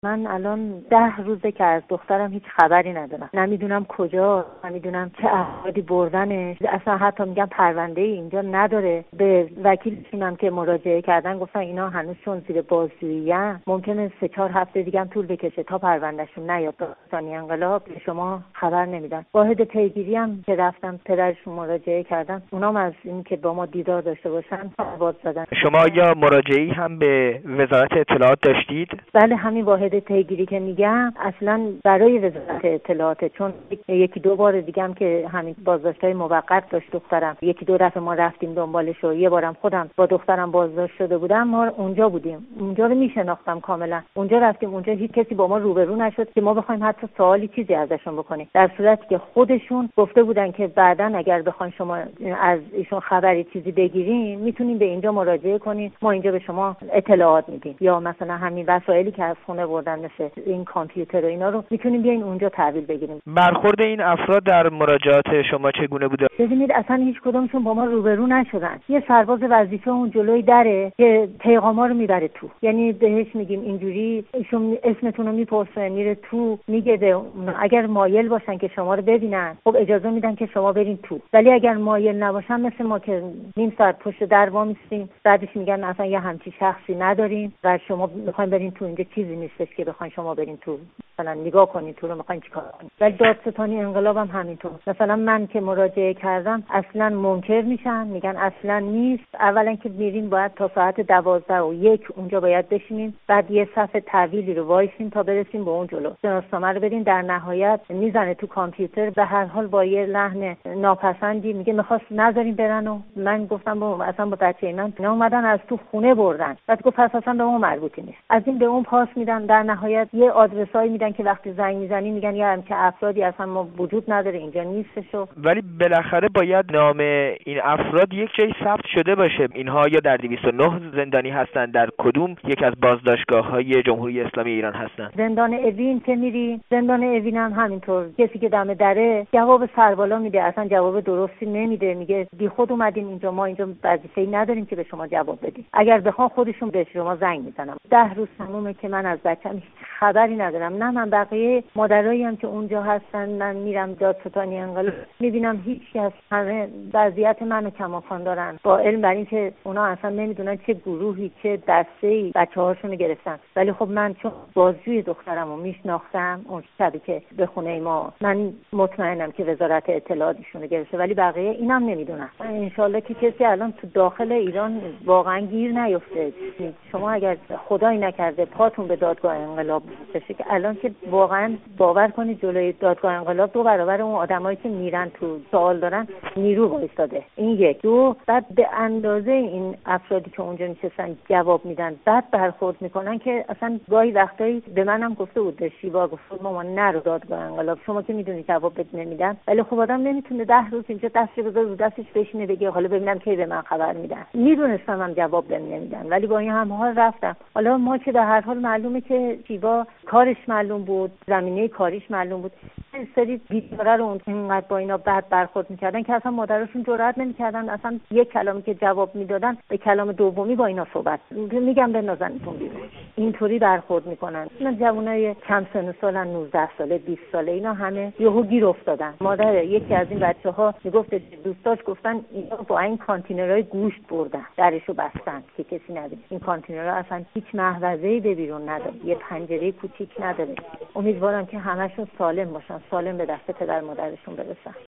من الان 10 روزه که از دخترم هیچ خبری ندارم. نمیدونم کجا، نمیدونم چه افرادی بردنش. اصلا حتی میگم پرونده اینجا نداره. به وکیلشونم که مراجعه کردن گفتن اینا هنوز چون زیر بازجویی‌ان ممکنه 3-4 هفته دیگه هم طول بکشه تا پروندهشون نیاد. داستانی انقلاب به شما خبر نمیدن. واحد پیگیری هم که رفتم پدرشون مراجعه کردن، اونام از این که با ما دیدار داشته باشن باز زدن. شما یا مراجعه‌ای هم به وزارت اطلاعات داشتید؟ بله، همین واحد پیگیری که میگم اصلا برای وزارت اطلاعات، چون 1-2 بار دیگه هم که همین بازداشت‌های موقت داشت دخترم، 1-2 دفعه ما رفتیم دنبالش و یه بارم خودم با دخترم بازداشت شده بودم، ما اونجا بودیم. اونجا رو میشناختم کاملا. اونجا رفتیم، اونجا هیچ کسی با ما روبرو نشد که ما بخوایم حتی سوالی چیزی ازشون بکنیم، در صورتی که خودشون گفته بودن که بعداً اگر بخواید شما از ایشون خبری چیزی بگیرین میتونین به اینجا مراجعه کنین، ما اینجا به شما اطلاعات میدیم. یا مثلا همین وسایلی که از خونه بردن مثل این کامپیوتر و اینا رو میتونیم بیاین اونجا تحویل بگیریم. برخورد این افراد در مراجعات شما چگونه بوده؟ ببینید اصلا هیچ کدومشون با ما روبرو نشدن. یه سرباز وظیفه اون جلوی دره که پیغاما رو میبره تو، یعنی بهش میگیم اینجوری، ایشون اسمتون رو میپرسه، میره تو میگه اگر مایل باشن که شما رو ببینن خب اجازه میدن که شما برین تو، ولی اگر مایل نباشن مثل ما که نیم ساعت پشت در وامیستیم، بعدش میگن اصلا یه همچین شخصی نداریم و شما میخواین برین تو، اینجا چیزی نیستش که بخواین شما برین تو مثلا نگاه کنین تو رو، میخواین چیکار کنین. ولی دادستانی انقلاب هم همینطور. مثلا من که مراجعه کردم اصلا منکر میشن، میگن اصلا نیست. اولا که میریم باید تا ساعت 12:01 اونجا باید بشینیم، بعد یه صفحه تحویلی رو وایسیم تا برسیم به اون جلو، شناسنامه رو بدین. در نهایت میزنه تو کامپیوتر، به هر حال با یه لحن ناپسندی میگه میخواست نذاریم برن. و من گفتم با اصلا با بچه من اومدن از تو خونه بردن، بعد گفت پس اصلا به اون مربوطی نیست. از این به اون پاس میدن. در نهایت یه آدرسایی میدن که وقتی زنگ میزنی میگن یه همچین افرادی اصلا ما وجود نداره، اینجا نیستشو. ولی بالاخره باید نام این افراد یک جایی ثبت شده باشه. اینها یا در 209 زندانی هستند، در کدوم یک از بازداشتگاه‌های جمهوری اسلامی ایران هستند؟ زندان اوین که میری، زندان اوین هم همینطور، کسی که دم دره جواب سربالا میده، اصلا جواب درستی نمیده، میگه بی خود اومدین اینجا، ما اینجا وظیفه‌ای نداریم که به شما جواب بدیم، اگر بخوام خودشون به شما زنگ میزنم. 10 روز تمومه که من از بچه‌م هیچ خبری ندارم. نه من بقیه مادرایی هم که اونجا هستن، من میرم دادستانی انقلاب میبینم هیچ کس، همه وضعیت منو کماکان دارن، با علم بر این که اونا اصلا نمیدونن چه گروهی چه دسته‌ای بچه‌هاشونو گرفتن. ولی خب من چون بازجوی دخترمو میشناختم، اون شبی که به خونه ما، من مطمئنم که وزارت اطلاعات ایشونو گرفته، ولی بقیه اینم نمیدونن. ان شاءالله که کسی الان تو داخل ایران واقعا گیر نیفته. شما اگر خدایی نکرده پاتون به دادگاه انقلاب بشه، که الان که واقعا باور کنید جلوی دادگاه انقلاب 2 برابر اون آدمایی که میرن تو سوال دارن نیرو وایستاده. این 1. 2 بعد به اندازه این افرادی که اونجا نشستن جواب میدن، بعد برخورد میکنن که اصلا گاهی وقتایی به منم گفته بود شیوا، گفت مامان نرو دادگاه انقلاب، شما که میدونی جواب بد نمیدن. ولی خب آدم نمیتونه 10 روز اینجا دستش بذاره رو دستش بشینه بگه حالا ببینم کی به من خبر میدن. میدونستم هم جواب بهم نمیدن، ولی با این هم حال رفتم. حالا ما که به هر حال معلومه که شیوا کارش معلوم بود، زمینه کاریش معلوم بود، این سری بیچاره رو اینقدر با اینا بد برخورد میکردن که اصلا مادرشون جرئت نمیکردن اصلا یک کلامی که جواب میدادن به کلام دومی با اینا صحبت میگم بنازنتون بیرون، اینطوری برخورد میکنن. اینا جوانای کم سن و سالن، 19 ساله 20 ساله، اینا همه یهو گیر افتادن. مادر یکی از این بچه‌ها میگفت دوستاش گفتن اینا با این کانتینرهای گوشت بردن، درشو بستن که کسی نداره. این کانتینرها اصلا هیچ محفظه‌ای به بیرون نداره، یه پنجره کوچیک نداره. امیدوارم که همشون سالم باشن، سالم به دست پدر مادرشون برسن.